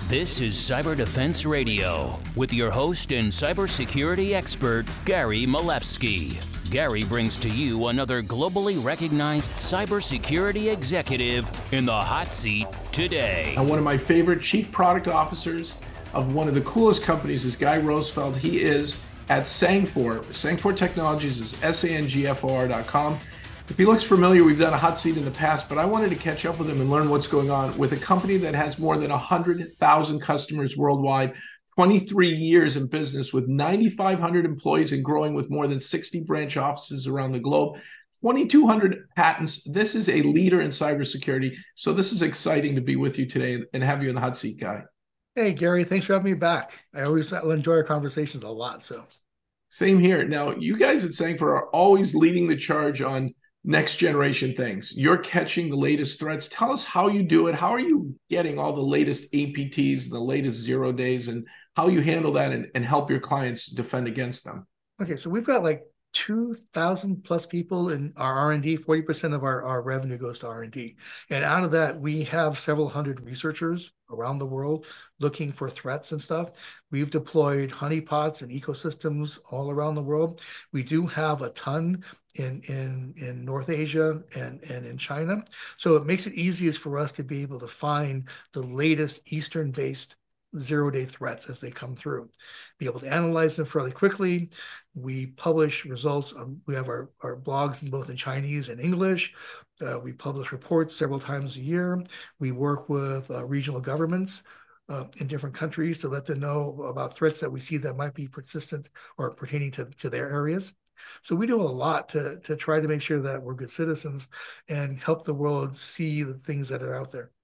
This is Cyber Defense Radio with your host and cybersecurity expert, Gary Malevsky. Gary brings to you another globally recognized cybersecurity executive in the hot seat today. One of my favorite chief product officers of one of the coolest companies is Guy Rosefeld. He is at Sangfor. Sangfor Technologies is sangfor.com. If he looks familiar, we've done a hot seat in the past, but I wanted to catch up with him and learn what's going on with a company that has more than 100,000 customers worldwide, 23 years in business with 9,500 employees and growing with more than 60 branch offices around the globe, 2,200 patents. This is a leader in cybersecurity. So this is exciting to be with you today and have you in the hot seat, Guy. Hey, Gary, thanks for having me back. I always enjoy our conversations a lot. So, same here. Now, you guys at Sangfor are always leading the charge on next generation things. You're catching the latest threats. Tell us how you do it. How are you getting all the latest APTs, the latest 0 days, and how you handle that and help your clients defend against them? Okay, so we've got like 2,000 plus people in our R&D. 40% of our revenue goes to R&D. And out of that, we have several hundred researchers around the world looking for threats and stuff. We've deployed honeypots and ecosystems all around the world. We do have a ton in North Asia and in China. So it makes it easiest for us to be able to find the latest Eastern-based zero-day threats as they come through, be able to analyze them fairly quickly. We publish results. We have our blogs in both in Chinese and English. We publish reports several times a year. We work with regional governments in different countries to let them know about threats that we see that might be persistent or pertaining to their areas. So we do a lot to try to make sure that we're good citizens and help the world see the things that are out there.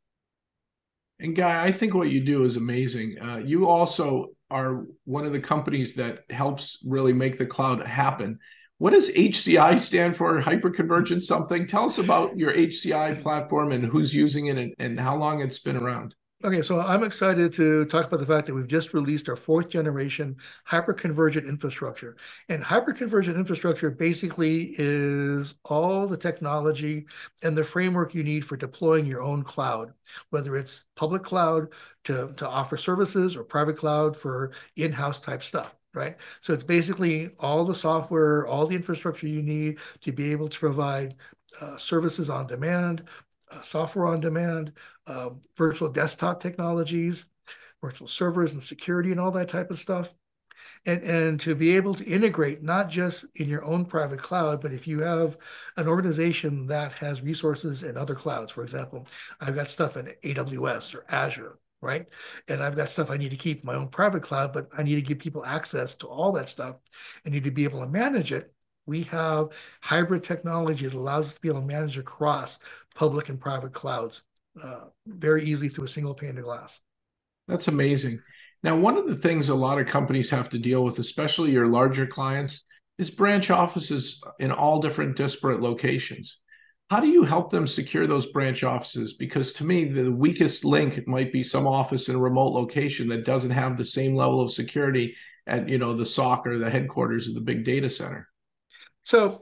And Guy, I think what you do is amazing. You also are one of the companies that helps really make the cloud happen. What does HCI stand for? Hyperconvergence something? Tell us about your HCI platform and who's using it and how long it's been around. Okay, so I'm excited to talk about the fact that we've just released our 4th generation hyperconvergent infrastructure. And hyperconvergent infrastructure basically is all the technology and the framework you need for deploying your own cloud, whether it's public cloud to offer services or private cloud for in-house type stuff. Right. So it's basically all the software, all the infrastructure you need to be able to provide services on demand, software on demand, virtual desktop technologies, virtual servers and security and all that type of stuff. And to be able to integrate not just in your own private cloud, but if you have an organization that has resources in other clouds, for example, I've got stuff in AWS or Azure, right? And I've got stuff I need to keep in my own private cloud, but I need to give people access to all that stuff. I need to be able to manage it. We have hybrid technology that allows us to be able to manage across public and private clouds very easily through a single pane of glass. That's amazing. Now, one of the things a lot of companies have to deal with, especially your larger clients, is branch offices in all different disparate locations. How do you help them secure those branch offices? Because to me, the weakest link might be some office in a remote location that doesn't have the same level of security at, the SOC or the headquarters of the big data center. So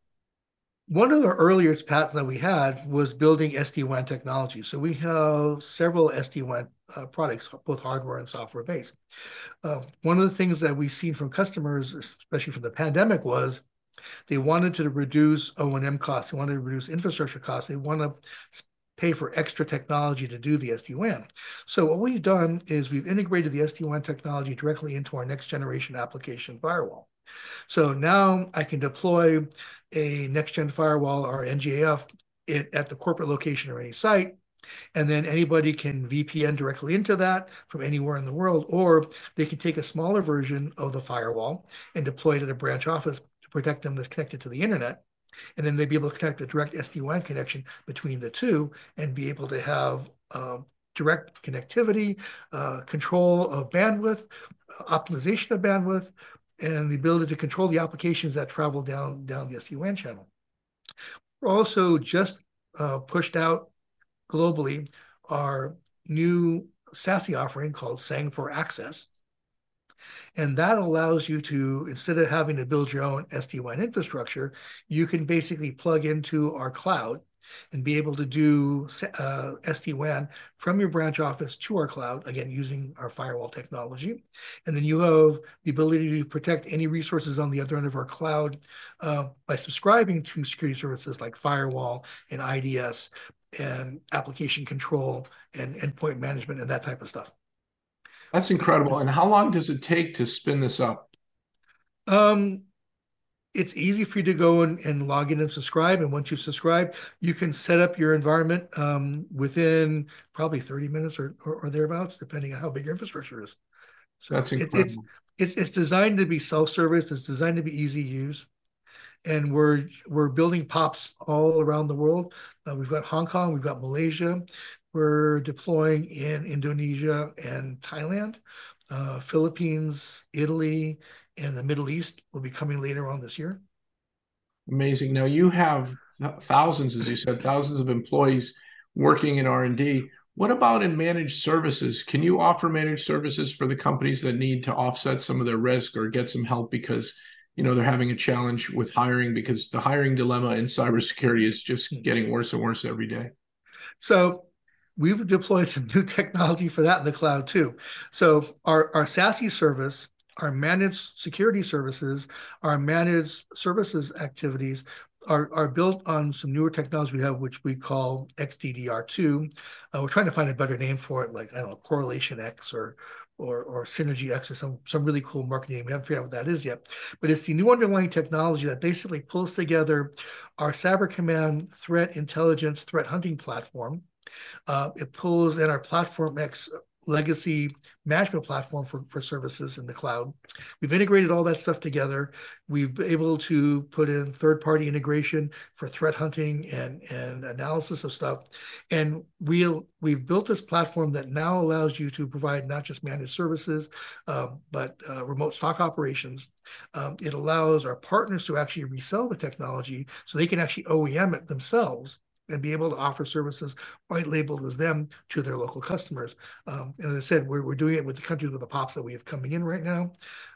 one of the earliest patents that we had was building SD-WAN technology. So we have several SD-WAN products, both hardware and software based. One of the things that we've seen from customers, especially from the pandemic, was they wanted to reduce O&M costs. They wanted to reduce infrastructure costs. They want to pay for extra technology to do the SD-WAN. So what we've done is we've integrated the SD-WAN technology directly into our next generation application firewall. So now I can deploy a next-gen firewall or NGAF at the corporate location or any site, and then anybody can VPN directly into that from anywhere in the world, or they can take a smaller version of the firewall and deploy it at a branch office to protect them that's connected to the internet. And then they'd be able to connect a direct SD-WAN connection between the two and be able to have direct connectivity, control of bandwidth, optimization of bandwidth, and the ability to control the applications that travel down the SD-WAN channel. We're also just pushed out globally our new SASE offering called Sangfor Access. And that allows you to, instead of having to build your own SD-WAN infrastructure, you can basically plug into our cloud and be able to do SD-WAN from your branch office to our cloud, again, using our firewall technology. And then you have the ability to protect any resources on the other end of our cloud by subscribing to security services like firewall and IDS and application control and endpoint management and that type of stuff. That's incredible. And how long does it take to spin this up? It's easy for you to go and log in and subscribe. And once you've subscribed, you can set up your environment within probably 30 minutes or thereabouts, depending on how big your infrastructure is. So that's incredible. It's designed to be self-service. It's designed to be easy to use. And we're building POPs all around the world. We've got Hong Kong, we've got Malaysia. We're deploying in Indonesia and Thailand, Philippines, Italy, and the Middle East will be coming later on this year. Amazing. Now you have thousands, as you said, thousands of employees working in R&D. What about in managed services? Can you offer managed services for the companies that need to offset some of their risk or get some help because they're having a challenge with hiring, because the hiring dilemma in cybersecurity is just getting worse and worse every day? So we've deployed some new technology for that in the cloud too. So our SASE service, our managed security services, our managed services activities are built on some newer technology we have, which we call XDDR2. We're trying to find a better name for it, like, I don't know, Correlation X or Synergy X or some really cool marketing name. We haven't figured out what that is yet. But it's the new underlying technology that basically pulls together our Cyber Command threat intelligence, threat hunting platform. It pulls in our Platform X legacy management platform for services in the cloud. We've integrated all that stuff together. We've been able to put in third-party integration for threat hunting and analysis of stuff. And we've built this platform that now allows you to provide not just managed services, but remote SOC operations. It allows our partners to actually resell the technology so they can actually OEM it themselves and be able to offer services white labeled as them to their local customers. And as I said, we're doing it with the countries with the POPs that we have coming in right now.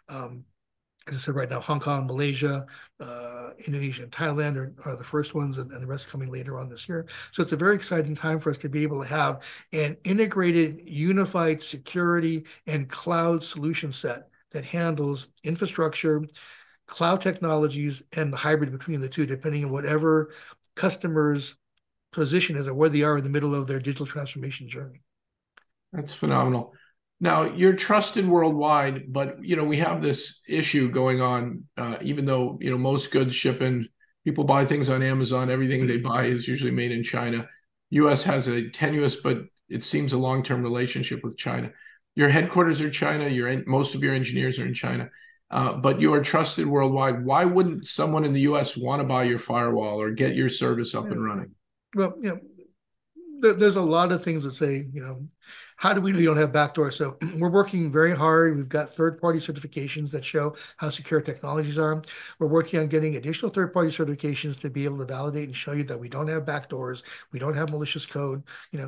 As I said, right now, Hong Kong, Malaysia, Indonesia, and Thailand are the first ones, and the rest coming later on this year. So it's a very exciting time for us to be able to have an integrated, unified security and cloud solution set that handles infrastructure, cloud technologies, and the hybrid between the two, depending on whatever customers' position is or where they are in the middle of their digital transformation journey. That's phenomenal. Now, you're trusted worldwide, but we have this issue going on. Even though most goods ship in, people buy things on Amazon. Everything they buy is usually made in China. U.S. has a tenuous, but it seems a long-term relationship with China. Your headquarters are China. Most of your engineers are in China, but you are trusted worldwide. Why wouldn't someone in the U.S. want to buy your firewall or get your service up and running? Well, there's a lot of things that say, how do we know you don't have backdoors? So we're working very hard. We've got third-party certifications that show how secure technologies are. We're working on getting additional third-party certifications to be able to validate and show you that we don't have backdoors, we don't have malicious code.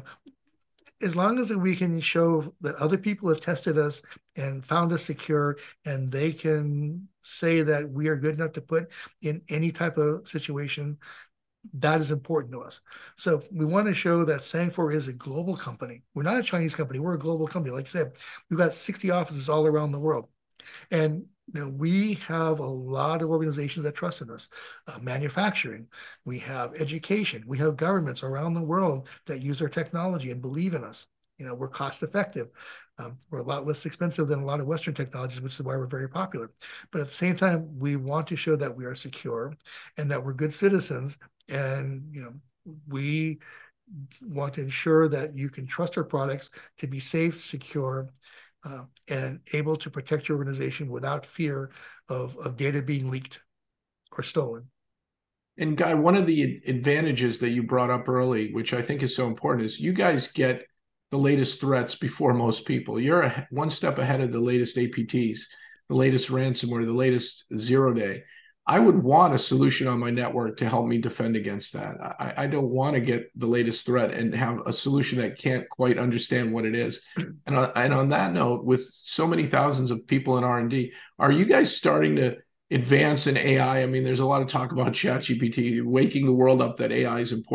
As long as we can show that other people have tested us and found us secure, and they can say that we are good enough to put in any type of situation, that is important to us. So we want to show that SANG4 is a global company. We're not a Chinese company. We're a global company. Like I said, we've got 60 offices all around the world. And we have a lot of organizations that trust in us. Manufacturing, we have education, we have governments around the world that use our technology and believe in us. We're cost effective. We're a lot less expensive than a lot of Western technologies, which is why we're very popular. But at the same time, we want to show that we are secure and that we're good citizens. And we want to ensure that you can trust our products to be safe, secure, and able to protect your organization without fear of data being leaked or stolen. And Guy, one of the advantages that you brought up early, which I think is so important, is you guys get the latest threats before most people. You're one step ahead of the latest APTs, the latest ransomware, the latest zero-day. I would want a solution on my network to help me defend against that. I don't want to get the latest threat and have a solution that can't quite understand what it is. And on that note, with so many thousands of people in R&D, are you guys starting to advance in AI? I mean, there's a lot of talk about ChatGPT waking the world up that AI is important.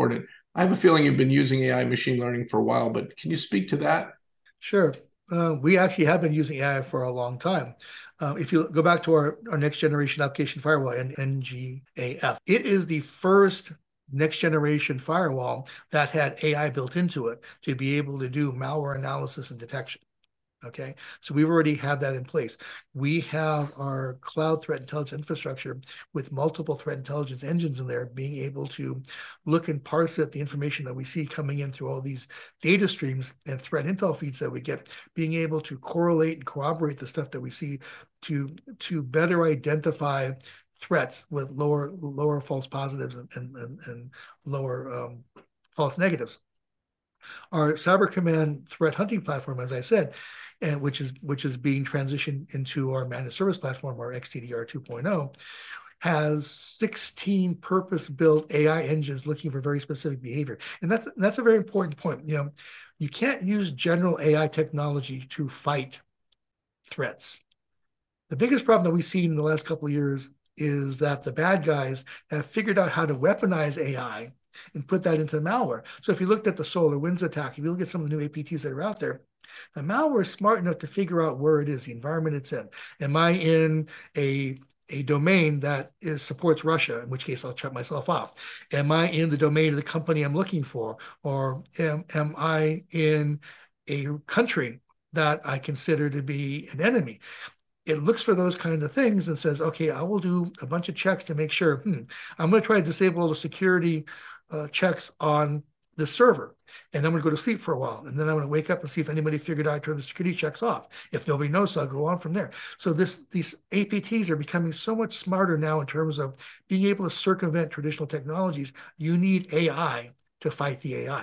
I have a feeling you've been using AI machine learning for a while, but can you speak to that? Sure. We actually have been using AI for a long time. If you go back to our next generation application firewall, NGAF, it is the first next generation firewall that had AI built into it to be able to do malware analysis and detection. Okay, so we've already had that in place. We have our cloud threat intelligence infrastructure with multiple threat intelligence engines in there, being able to look and parse at the information that we see coming in through all these data streams and threat intel feeds that we get, being able to correlate and corroborate the stuff that we see to better identify threats with lower false positives and lower false negatives. Our Cyber Command threat hunting platform, as I said, and which is being transitioned into our managed service platform, our XDDR 2.0, has 16 purpose-built AI engines looking for very specific behavior. And that's a very important point. You can't use general AI technology to fight threats. The biggest problem that we've seen in the last couple of years is that the bad guys have figured out how to weaponize AI and put that into malware. So if you looked at the SolarWinds attack, if you look at some of the new APTs that are out there, the malware is smart enough to figure out where it is, the environment it's in. Am I in a domain that supports Russia, in which case I'll shut myself off? Am I in the domain of the company I'm looking for? Or am I in a country that I consider to be an enemy? It looks for those kind of things and says, okay, I will do a bunch of checks to make sure, I'm going to try to disable all the security checks on the server. And then I'm going to go to sleep for a while. And then I'm going to wake up and see if anybody figured out I turned the security checks off. If nobody knows, I'll go on from there. So these APTs are becoming so much smarter now in terms of being able to circumvent traditional technologies. You need AI to fight the AI.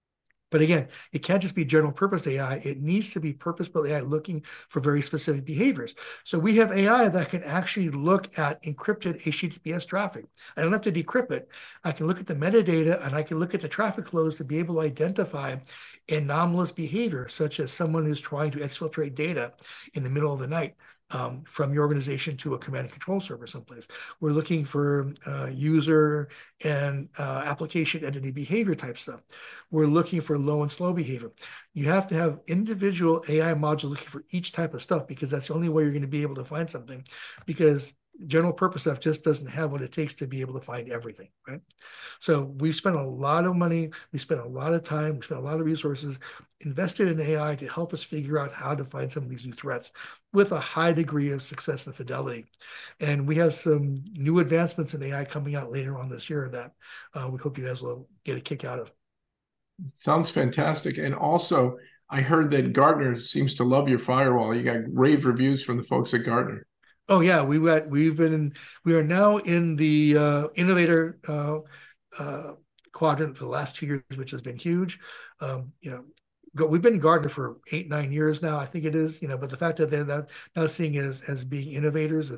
But again, it can't just be general purpose AI. It needs to be purpose-built AI looking for very specific behaviors. So we have AI that can actually look at encrypted HTTPS traffic. I don't have to decrypt it. I can look at the metadata and I can look at the traffic flows to be able to identify anomalous behavior, such as someone who's trying to exfiltrate data in the middle of the night. From your organization to a command and control server someplace. We're looking for user and application entity behavior type stuff. We're looking for low and slow behavior. You have to have individual AI modules looking for each type of stuff because that's the only way you're going to be able to find something, because general purpose stuff just doesn't have what it takes to be able to find everything, right? So we've spent a lot of money, we spent a lot of time, we spent a lot of resources invested in AI to help us figure out how to find some of these new threats with a high degree of success and fidelity. And we have some new advancements in AI coming out later on this year that we hope you guys will get a kick out of. Sounds fantastic. And also, I heard that Gartner seems to love your firewall. You got rave reviews from the folks at Gartner. Oh yeah, we are now in the innovator quadrant for the last 2 years, which has been huge. We've been in Gartner for 8-9 years now, I think it is. But the fact that they're now seeing it as being innovators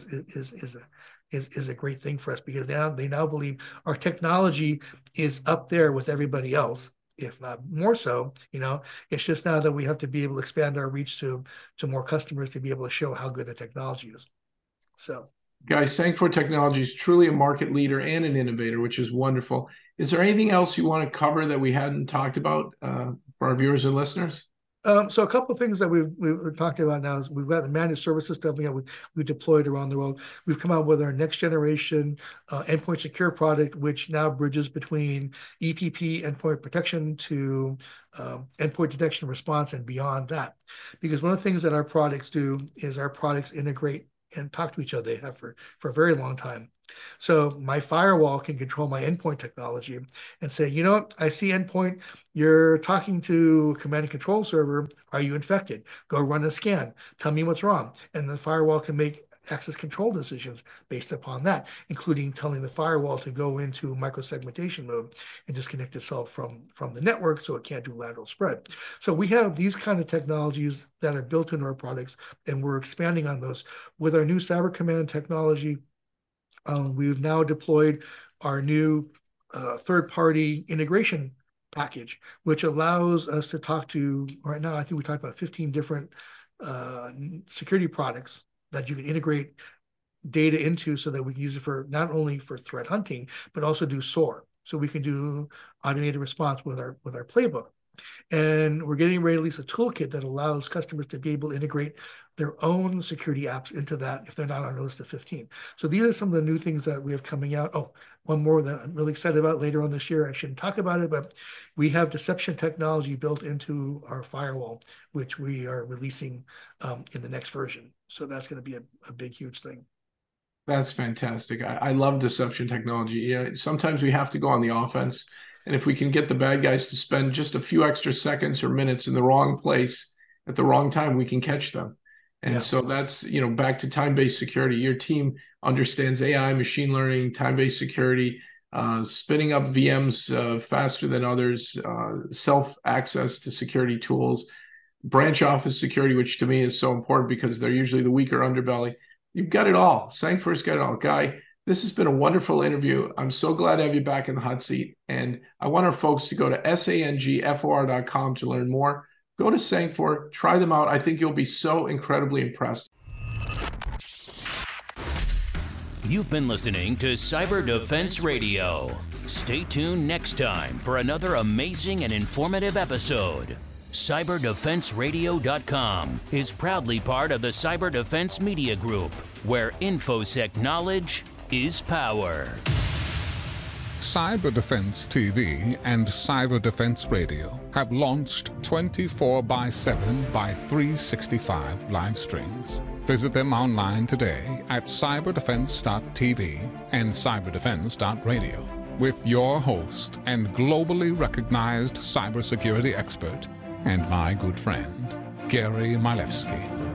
is a great thing for us, because they now believe our technology is up there with everybody else, if not more so. It's just now that we have to be able to expand our reach to more customers to be able to show how good the technology is. So, guys, SANG4 Technology is truly a market leader and an innovator, which is wonderful. Is there anything else you want to cover that we hadn't talked about for our viewers and listeners? So a couple of things that we've talked about now is we've got the managed services stuff we deployed around the world. We've come out with our next generation endpoint secure product, which now bridges between EPP, endpoint protection, to endpoint detection response and beyond that. Because one of the things that our products do is our products integrate and talk to each other. They have for a very long time. So my firewall can control my endpoint technology and say, I see endpoint, you're talking to command and control server. Are you infected? Go run a scan. Tell me what's wrong. And the firewall can make access control decisions based upon that, including telling the firewall to go into microsegmentation mode and disconnect itself from the network so it can't do lateral spread. So we have these kind of technologies that are built into our products, and we're expanding on those. With our new Cyber Command technology, we've now deployed our new third-party integration package, which allows us to talk to, right now, I think we talked about 15 different security products that you can integrate data into so that we can use it for not only for threat hunting, but also do SOAR. so we can do automated response with our playbook. And we're getting ready to release a toolkit that allows customers to be able to integrate their own security apps into that if they're not on a list of 15. So these are some of the new things that we have coming out. Oh, one more that I'm really excited about later on this year. I shouldn't talk about it, but we have deception technology built into our firewall, which we are releasing in the next version. So that's going to be a big, huge thing. That's fantastic. I love deception technology. You know, sometimes we have to go on the offense. And if we can get the bad guys to spend just a few extra seconds or minutes in the wrong place at the wrong time, we can catch them. And so that's, you know, back to time-based security. Your team understands AI, machine learning, time-based security, spinning up VMs faster than others, self-access to security tools, branch office security, which to me is so important because they're usually the weaker underbelly. You've got it all. Sangfor's got it all. Guy, this has been a wonderful interview. I'm so glad to have you back in the hot seat. And I want our folks to go to sangfor.com to learn more. Go to Sangfor, try them out. I think you'll be so incredibly impressed. You've been listening to Cyber Defense Radio. Stay tuned next time for another amazing and informative episode. CyberDefenseRadio.com is proudly part of the Cyber Defense Media Group, where InfoSec knowledge is power. Cyber Defense TV and Cyber Defense Radio have launched 24/7 by 365 live streams. Visit them online today at cyberdefense.tv and cyberdefense.radio with your host and globally recognized cybersecurity expert and my good friend, Gary Milewski.